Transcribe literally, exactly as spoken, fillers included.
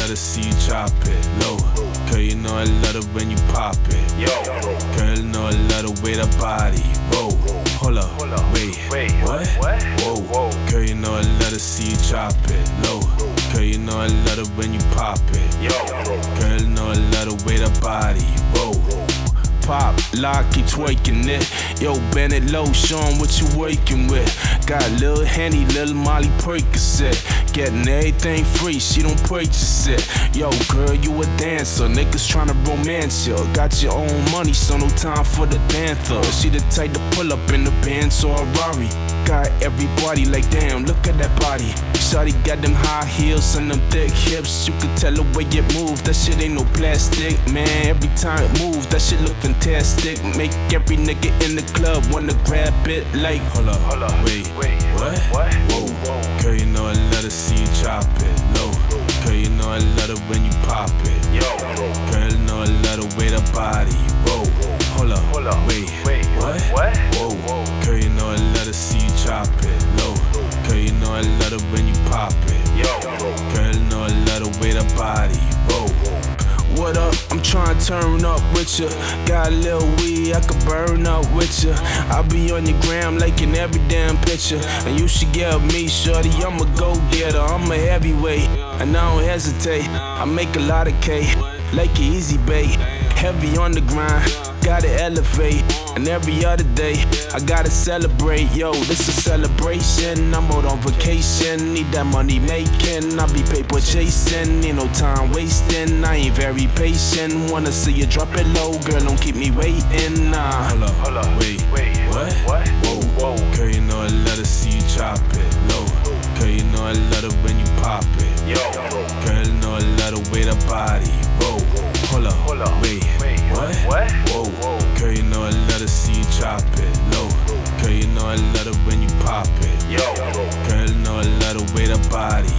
love to see you chop it low. Girl, you know I love it when you pop it. Yo. Girl, you know I love the way that body roll. Hold up, wait, wait, what? what? Whoa. Whoa. Girl, you know I love to see you chop it low. Girl, you know I love it when you pop it. Yo. Girl, you know I love the way that body roll. Pop, lock, keep twerking it. Yo, Bennett Low, show 'em what you working with. Got a little Henny, little Molly Percocet. Getting everything free, she don't purchase it. Yo, girl, you a dancer, niggas tryna romance you. Got your own money, so no time for the dancer. She the type to pull up in the Benz or a Rari. Got everybody like, damn, look at that body. Shawty got them high heels and them thick hips. You can tell the way it moves, that shit ain't no plastic. Man, every time it moves, that shit look fantastic. Make every nigga in the club wanna grab it like, hold up, hold up. wait, wait, what? what? Whoa. Whoa. Girl, you know I love to see you chop it low. Girl, you know I love it when you pop it. Yo. Girl, you know I love the way the body roll. Hold up, hold up. wait, wait, what? what? Whoa. Whoa. Girl, you know I love to see you chop it low. Girl, you know I love it when you pop it. Yo. Girl, you know I love the way the body roll. What up? I'm tryna turn up with ya. Got a little weed, I could burn up with ya. I'll be on your gram liking every damn picture. And you should get me, shorty, I'm a go-getter. I'm a heavyweight, and I don't hesitate. I make a lot of cake, like an easy bake. Heavy on the grind, gotta elevate. And every other day, I gotta celebrate. Yo, this a celebration, I'm out on vacation. Need that money making, I be paper chasing. Ain't no time wasting, I ain't very patient. Wanna see you drop it low, girl, don't keep me waiting. Nah, hold up, hold up, wait, wait, what? what? Whoa, whoa. Girl, you know I love to see you chop it low. Girl, you know I love it when you pop it. Yo. Girl, you know I love the way the body roll. Hold up, hold up, wait, wait, what? what? Whoa. Whoa. Girl, you know I love to see you chop it low. Girl, you know I love it when you pop it. Yo. Girl, you know I love the way the body